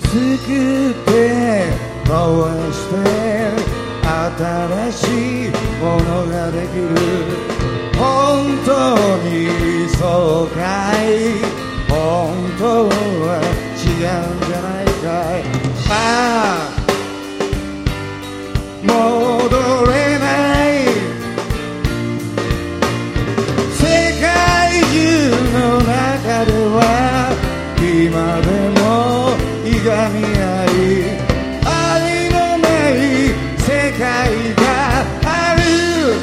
作って壊して新しいものができる。本当にそうかい、本当は違うんじゃないかい。ああ戻れない世界中の中では今でもいがみ合い、愛のない世界がある。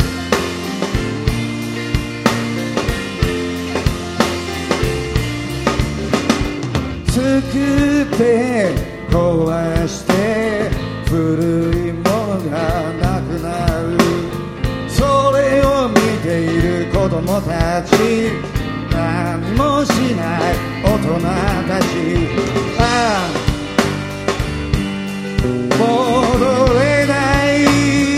作って壊して古いものがなくなる。それを見ている子供たち、何もしない大人たち、ああ戻れない。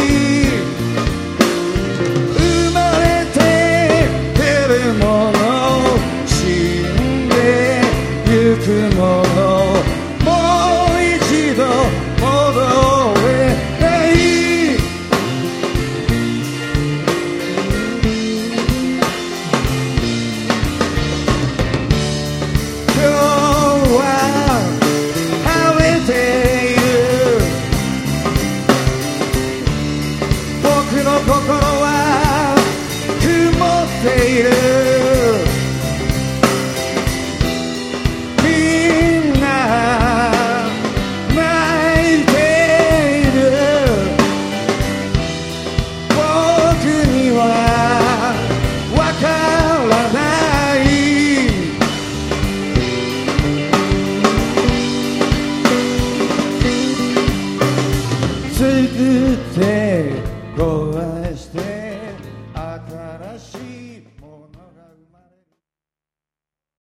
生まれて出るもの、死んでゆくもの、もう一度戻れない。今日は晴れている。僕の心は曇っている。みんな泣いている。僕にはわからない。作って壊